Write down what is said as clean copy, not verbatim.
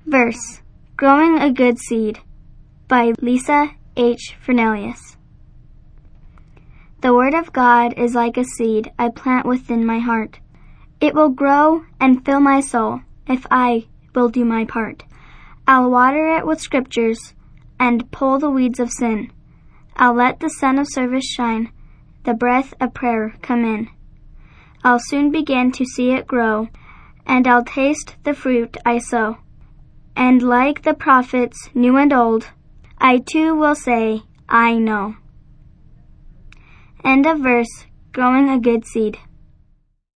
Verse, Growing a Good Seed by Lisa H. Fernelius. The Word of God is like a seed I plant within my heart. It will grow and fill my soul if I will do my part. I'll water it with scriptures and pull the weeds of sin. I'll let the sun of service shine, the breath of prayer come in. I'll soon begin to see it grow, and I'll taste the fruit I sow. And like the prophets, new and old, I too will say, I know. End of verse, Growing a Good Seed.